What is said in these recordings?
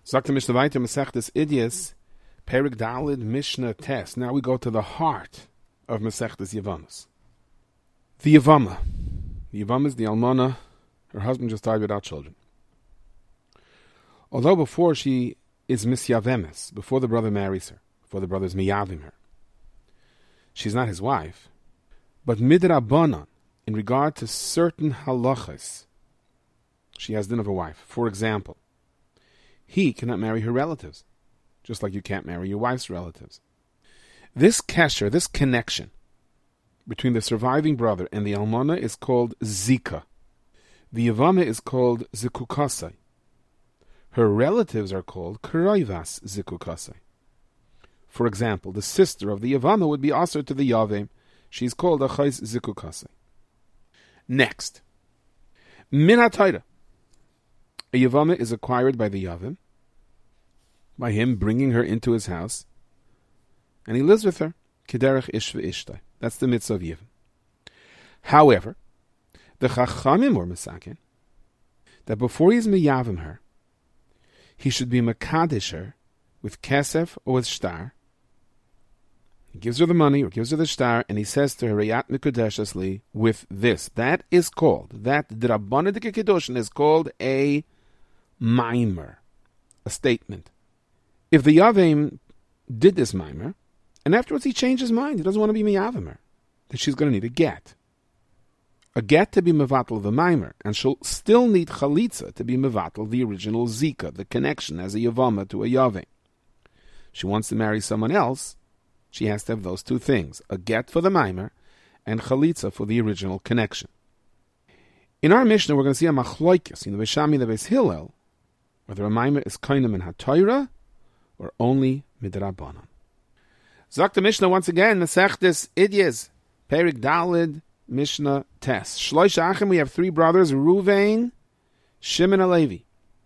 Sagt der Mishnah weiter, Masechtes Idyas, Perik Dalid Mishnah Tes. Now we go to the heart of Masechtes Yevamos. The Yevama. The Yevama is the Almana. Her husband just died without children. Although before she is Misyavemes, before the brother marries her, before the brother is Miyavim her, she's not his wife, but Midrabanan, in regard to certain halachas, she has din of a wife. For example, he cannot marry her relatives, just like you can't marry your wife's relatives. This kesher, this connection between the surviving brother and the almana is called zika. The yavama is called zikukasai. Her relatives are called karaivas zikukasai. For example, the sister of the yavama would be aser to the yavim. She's called achais zikukasai. Next, min hatayra. A yavama is acquired by the yavim, by him bringing her into his house, and he lives with her. Kederech ish ve'ishtai. That's the mitzvah of yavim. However, the chachamim were mesaken that before he's miyavim her, he should be mekadesh her with kesef or with shtar. He gives her the money or gives her the shtar, and he says to her, Reyat mikudeshas li, with this. That is called, that drabanadike kedushin is called a mimer, a statement. If the Yavim did this mimer, and afterwards he changed his mind, he doesn't want to be miyavim her, then she's going to need a get. A get to be mevatel the mimer, and she'll still need chalitza to be mevatel the original zika, the connection as a yavama to a Yavim. She wants to marry someone else, she has to have those two things, a get for the mimer and chalitza for the original connection. In our Mishnah, we're going to see a machloikis in the Beis Shammai and the Beis Hillel, whether a mimer is kainam in HaTorah or only midrabanan. Zok the Mishnah once again, Masechtes Idyas, Perik Dalid, Mishnah Tes. Shlosh Achim, we have three brothers, Ruvain, Shimon, and Levi.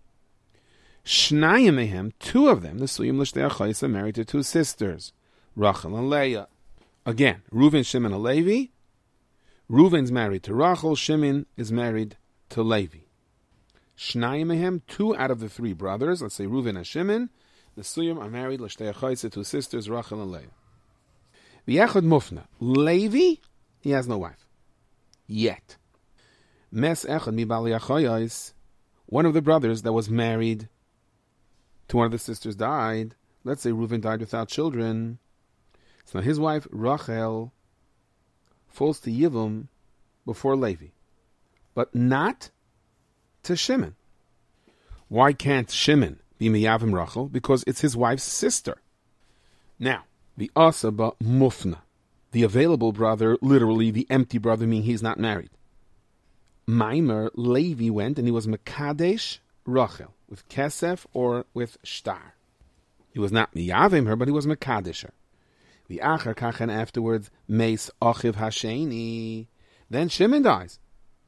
Shnayim mehem, two of them, the Suyim L'shtei Achais, are married to two sisters, Rachel and Leah. Again, Ruvain, Shimon, and Levi. Ruvain's married to Rachel, Shimon is married to Levi. Shnayim mehem, two out of the three brothers, let's say Ruvain and Shimon, the Suyim are married, L'shtei Achais, two sisters, Rachel and Leah. V'yechad Mufna, Levi, he has no wife. Yet. Mes echad mi bali achayos, one of the brothers that was married to one of the sisters died. Let's say Reuven died without children. So now his wife, Rachel, falls to Yivum before Levi, but not to Shimon. Why can't Shimon be miyavim Rachel? Because it's his wife's sister. Now, the asaba mufna, the available brother, literally the empty brother, meaning he's not married. Maimer, Levi went and he was Mekadesh Rachel, with Kesef or with Shtar. He was not Miyavim her, but he was Mekadesh her. The Achar Kachen afterwards, Meis Achiv Hasheni. Then Shimon dies.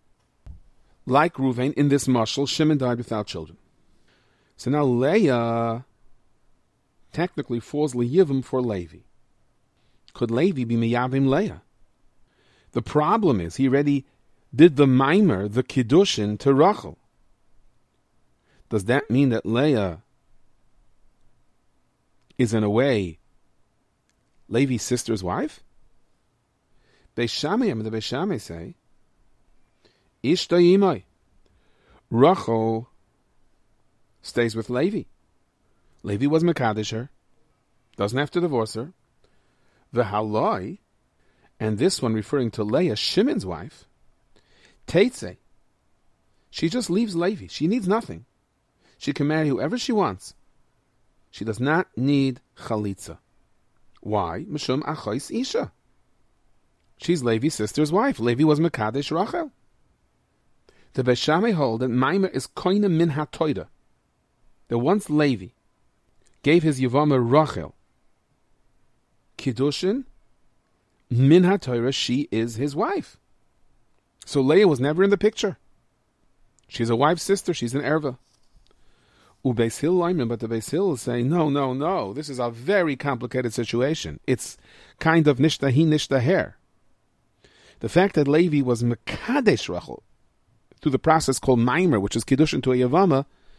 Like Ruvain, in this mashal, Shimon died without children. So now Leah technically falls Liyivim for Levi. Could Levi be miyavim Leah? The problem is he already did the mimer, the kiddushin, to Rachel. Does that mean that Leah is in a way Levi's sister's wife? Beis Shammai, the Beis Shammai say, Ishta Yimai. Rachel stays with Levi. Levi was Mekadesh her, doesn't have to divorce her. The haloi, and this one referring to Leah, Shimon's wife, Teitze. She just leaves Levi. She needs nothing. She can marry whoever she wants. She does not need chalitza. Why? Mishum achais isha. She's Levi's sister's wife. Levi was Mekadesh Rachel. The Beis Shammai hold that Maimer is koine min hatoida. That once Levi gave his Yavama Rachel Kiddushin, min ha-Torah, she is his wife. So Leah was never in the picture. She's a wife's sister. She's an erva. Beis Hillel, but the Beis Hillel is saying, no. This is a very complicated situation. It's kind of nishtahi nishtaher. The fact that Levi was mekadesh Rachel through the process called Maimer, which is Kiddushin to a Yavama,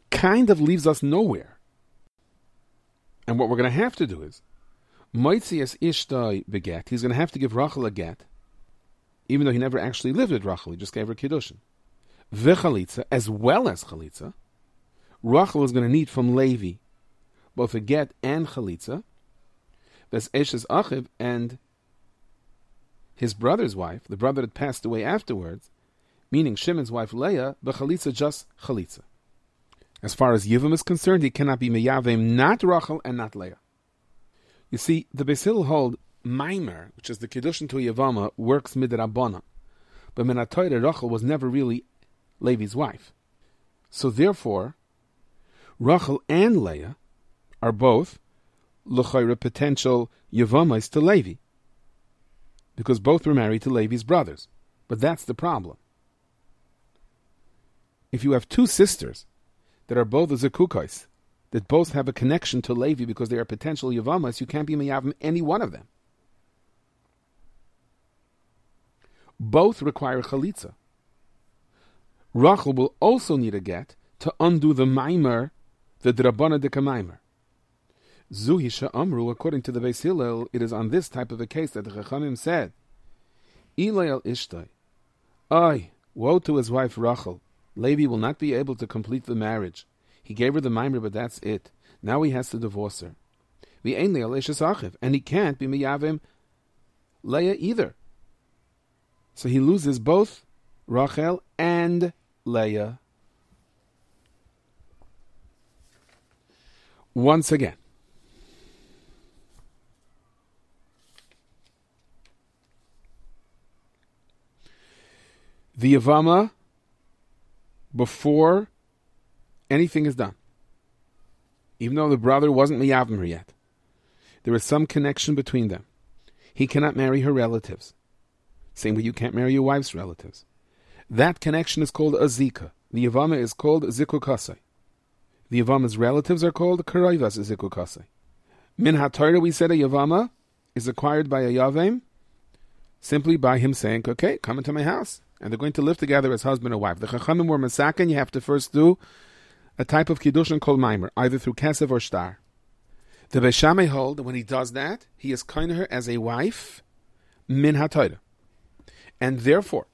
kind of leaves us nowhere. And what we're going to have to do is, Moitzias Ishtai beget, he's going to have to give Rachel a get, even though he never actually lived with Rachel, he just gave her Kiddushin. V'chalitza, as well as Chalitza, Rachel is going to need from Levi both a get and Chalitza. That's Eshes Achiv and his brother's wife, the brother that passed away afterwards, meaning Shimon's wife Leah, but Chalitza just Chalitza. As far as Yivam is concerned, he cannot be Meyavim, not Rachel and not Leah. You see, the Beis Hillel hold Maimer, which is the Kiddushin to Yavama, works midrabbanan. But Menatoyre Rachel was never really Levi's wife. So therefore, Rachel and Leah are both l'chayra potential Yavamais to Levi, because both were married to Levi's brothers. But that's the problem. If you have two sisters that are both Zekukais, that both have a connection to Levi because they are potential Yavamas, you can't be Meyavim any one of them. Both require Chalitza. Rachel will also need a get to undo the Maimer, the Drabana de Kamaimer. Zuhisha Amru, according to the Beis Hillel, it is on this type of a case that the Chachamim said, Ilay al Ishtai, ay, woe to his wife Rachel, Levi will not be able to complete the marriage. He gave her the Maimer, but that's it. Now he has to divorce her. V'ein le'al Eshes Achiv, and he can't be Meyavim Leah either. So he loses both Rachel and Leah. Once again, the Yavama, before anything is done, even though the brother wasn't Meyavim her yet, there is some connection between them. He cannot marry her relatives. Same way you can't marry your wife's relatives. That connection is called a zika. The Yavama is called zikukasai. The Yavama's relatives are called karoivas zikukasai. Min HaTorah, we said a Yavama is acquired by a Yavim simply by him saying, okay, come into my house. And they're going to live together as husband and wife. The Chachamim were Masakin, you have to first do a type of Kiddushin called Maimer, either through Kesef or Shtar. The Beis Shammai hold that when he does that, he is kind of her as a wife, Min HaTorah. And therefore,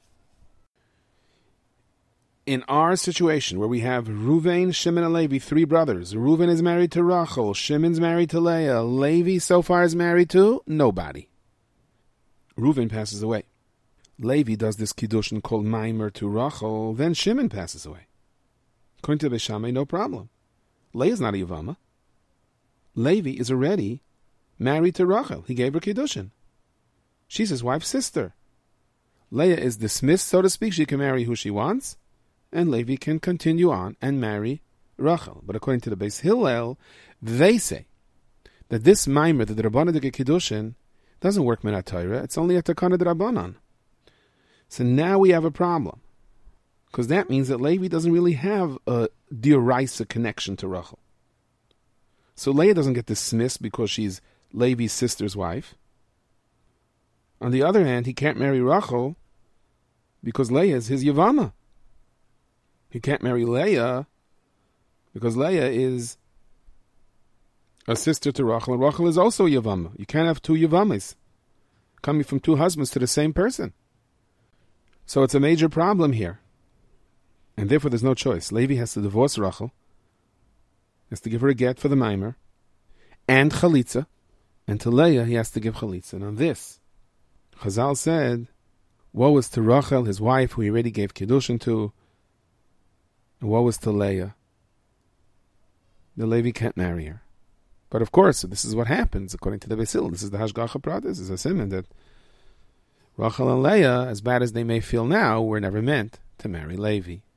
in our situation where we have Reuven, Shimon, and Levi, three brothers, Reuven is married to Rachel, Shimon's married to Leah, Levi so far is married to nobody. Reuven passes away. Levi does this Kiddushin called Maimer to Rachel, then Shimon passes away. According to Beis Shammai, no problem. Leah is not a Yavama. Levi is already married to Rachel. He gave her Kiddushin. She's his wife's sister. Leah is dismissed, so to speak. She can marry who she wants, and Levi can continue on and marry Rachel. But according to the Beis Hillel, they say that this Maimer, the Rabbanan de Kiddushin, doesn't work Min HaTorah. It's only a Takana de Rabbanan. So now we have a problem, because that means that Levi doesn't really have a Dioraisa connection to Rachel. So Leah doesn't get dismissed because she's Levi's sister's wife. On the other hand, he can't marry Rachel because Leah is his Yavama. He can't marry Leah because Leah is a sister to Rachel, and Rachel is also Yavama. You can't have two Yavamas coming from two husbands to the same person. So it's a major problem here. And therefore there's no choice. Levi has to divorce Rachel, has to give her a get for the Maimer, and Chalitza, and to Leah he has to give Chalitza. And on this, Chazal said, woe is to Rachel, his wife, who he already gave Kiddushin to, and woe is to Leah. The Levi can't marry her. But of course, this is what happens according to the Beis Hillel. This is the Hashgacha Pratis. This is a simon that Rachel and Leah, as bad as they may feel now, were never meant to marry Levi.